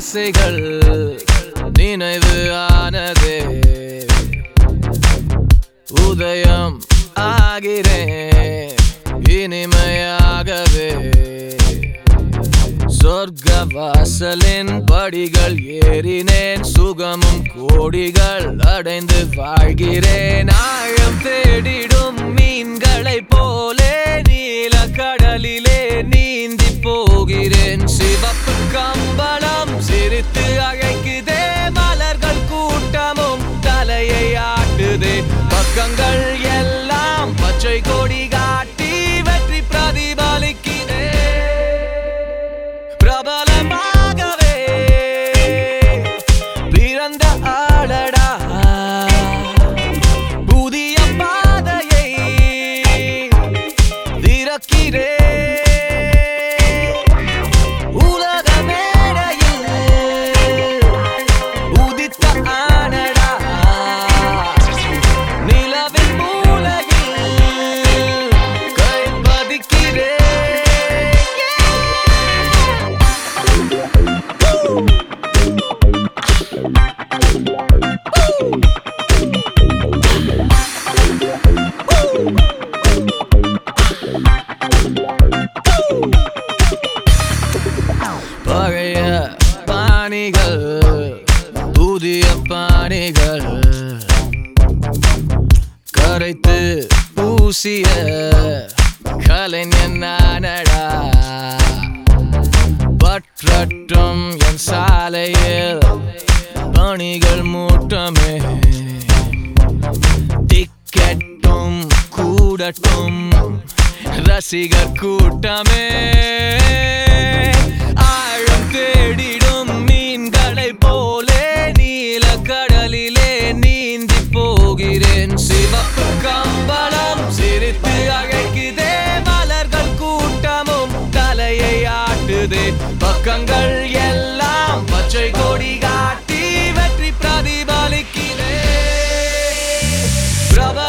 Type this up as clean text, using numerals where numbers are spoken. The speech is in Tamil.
ஆசைகள் நினைவு ஆனதே உதயம் ஆகிறேன் இனிமையாகவே சொர்க்க வாசலின் படிகள் ஏறினேன் சுகமும் கோடிகள் அடைந்து வாழ்கிறேன் ஆழம் தேடிடும் மீன்களைப் போலே நீல கடலிலே நீந்தி போகிறேன் சிவப்பு கம்பளம் சிரித்து அழைக்குதே மலர்கள் கூட்டமும் தலையை ஆட்டுதே பக்கங்கள் எல்லாம் பச்சை கொடி காட்டி வெற்றி பிரதிபலிக்கிறே பிரபலமாகவே பிறந்த ஆளடா புதிய பாதையை திறக்கிறே பழைய பாணிகள் புதிய பாணிகள் கரைத்து பூசிய கலைஞன் நானடா பற்றட்டும் என் சாலையில் பணிகள் மூட்டமே டிக்கெட்டும் கூடட்டும் ரசிகர் கூட்டமே ஆழம் தேடிடும் மீன்களைப் போலே நீல கடலிலே நீந்தி போகிறேன் சிவப்பு கம்பளம் சிரித்து அழைக்குதே மலர்கள் கூட்டமும் தலையை ஆட்டுதே பக்கங்கள் எல்லாம் பச்சை கொடி காட்டி வெற்றி பிரதிபலிக்கிறே